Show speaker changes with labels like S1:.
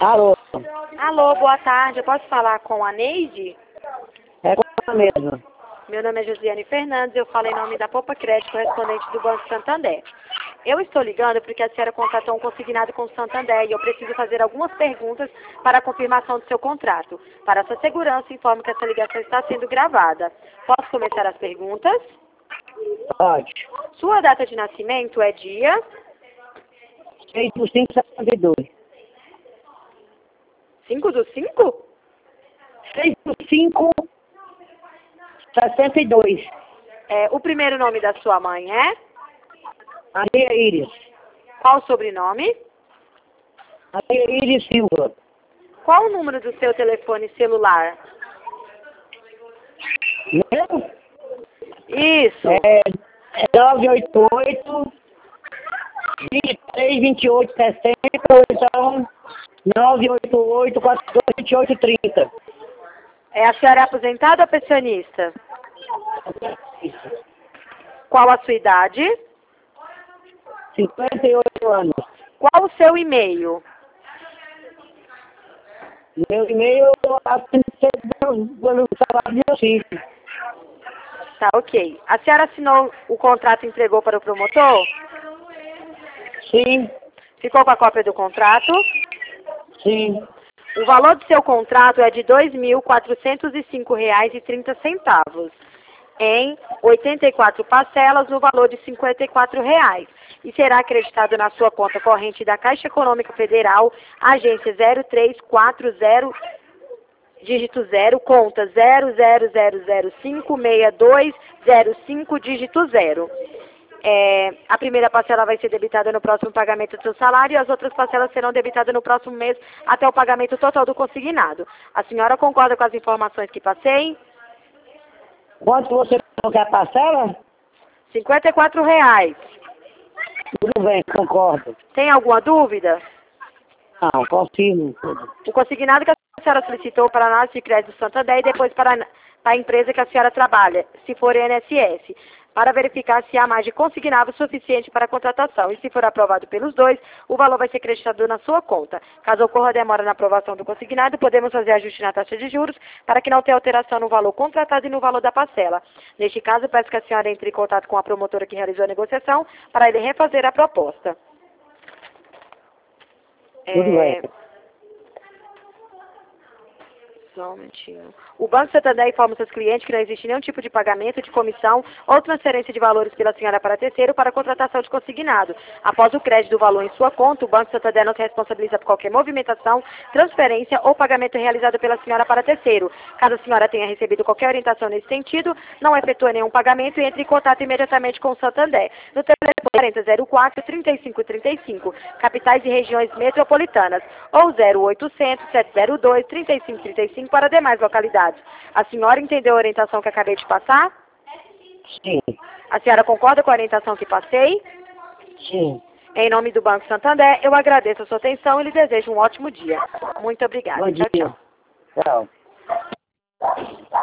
S1: Alô,
S2: Alô, boa tarde. Eu posso falar com a Neide?
S1: é com ela mesmo.
S2: Meu nome é Josiane Fernandes, eu falo em nome da Popa Crédito, correspondente do Banco Santander. Eu estou ligando porque a senhora contratou um consignado com o Santander e eu preciso fazer algumas perguntas para a confirmação do seu contrato. Para sua segurança, informo que essa ligação está sendo gravada. Posso começar as perguntas?
S1: Pode.
S2: Sua data de nascimento é dia
S1: 6/5/72.
S2: 5/5?
S1: 6/5/62.
S2: O primeiro nome da sua mãe é?
S1: Maria Íris.
S2: Qual o sobrenome?
S1: Maria Íris Silva.
S2: Qual o número do seu telefone celular?
S1: Meu?
S2: Isso.
S1: É 988 23 28 60 ou então 988 42 28 30.
S2: A senhora é aposentada ou pensionista? Qual a sua idade?
S1: 58 anos.
S2: Qual o seu e-mail?
S1: Meu e-mail pelo salário de ofício.
S2: Tá, ok. A senhora assinou o contrato e entregou para o promotor?
S1: Sim,
S2: Ficou com a cópia do contrato?
S1: sim.
S2: O valor do seu contrato é de R$ 2.405,30 em 84 parcelas no valor de R$ 54,00 e será acreditado na sua conta corrente da Caixa Econômica Federal, agência 0340, dígito 0, conta 0000562205, dígito 0. A primeira parcela vai ser debitada no próximo pagamento do seu salário e as outras parcelas serão debitadas no próximo mês até o pagamento total do consignado. A senhora concorda com as informações que passei?
S1: Quanto você não quer parcela?
S2: R$ 54,00.
S1: Tudo bem, concordo.
S2: Tem alguma dúvida?
S1: Não, confirmo.
S2: O consignado que a senhora solicitou para a análise de crédito Santander e depois para a empresa que a senhora trabalha, se for INSS, para verificar se há margem consignável suficiente para a contratação. E se for aprovado pelos dois, o valor vai ser acreditado na sua conta. Caso ocorra demora na aprovação do consignado, podemos fazer ajuste na taxa de juros para que não tenha alteração no valor contratado e no valor da parcela. Neste caso, peço que a senhora entre em contato com a promotora que realizou a negociação para ele refazer a proposta.
S1: Tudo bem.
S2: Só um momentinho. O Banco Santander informa seus clientes que não existe nenhum tipo de pagamento, de comissão ou transferência de valores pela senhora para terceiro para a contratação de consignado. Após o crédito do valor em sua conta, o Banco Santander não se responsabiliza por qualquer movimentação, transferência ou pagamento realizado pela senhora para terceiro. Caso a senhora tenha recebido qualquer orientação nesse sentido, não efetua nenhum pagamento e entre em contato imediatamente com o Santander. No telefone 4004-3535, capitais e regiões metropolitanas, ou 0800-702-3535 para demais localidades. A senhora entendeu a orientação que acabei de passar?
S1: Sim,
S2: A senhora concorda com a orientação que passei?
S1: sim.
S2: Em nome do Banco Santander, eu agradeço a sua atenção e lhe desejo um ótimo dia. Muito obrigada.
S1: Bom
S2: Tchau,
S1: dia.
S2: tchau.
S1: Tchau.